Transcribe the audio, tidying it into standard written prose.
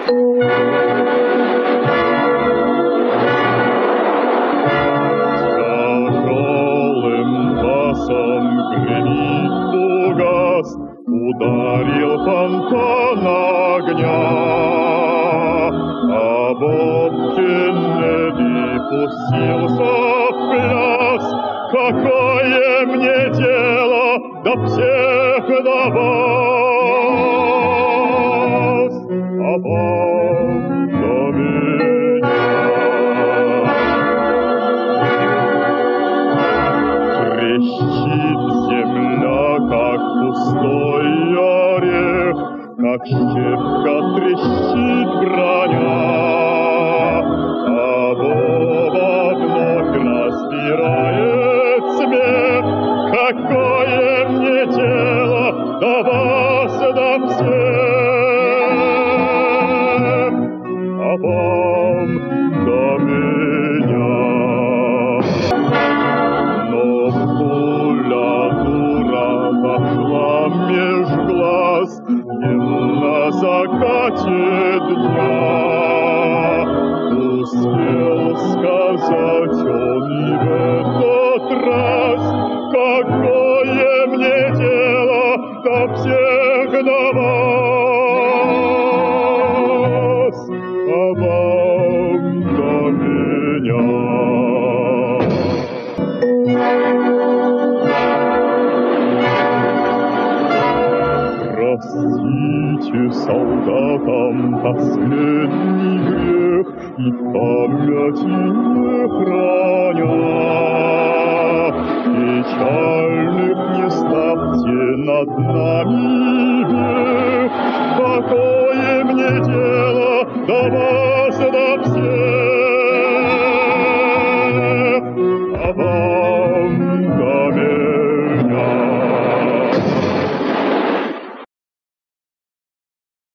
Тяжелым басом гремит угас, ударил фонтан огня, а Боб Кеннеди пустился в пляс. Какое мне дело до всех до вас, а вам до меня? Трещит земля, как пустой орех, как щепка трещит броня, а Боба вновь распирает смех. Какое мне дело до вас, до всех, а вам до меня? Но пуля дура вошла меж глаз им на закате дня. Успел сказать он и в этот раз: какое мне дело до всех до вас, а вам до меня? Простите солдатам последний грех и памяти не храня. Печальных не ставьте над нами век. Какое мне дело до вас, до всех, а вам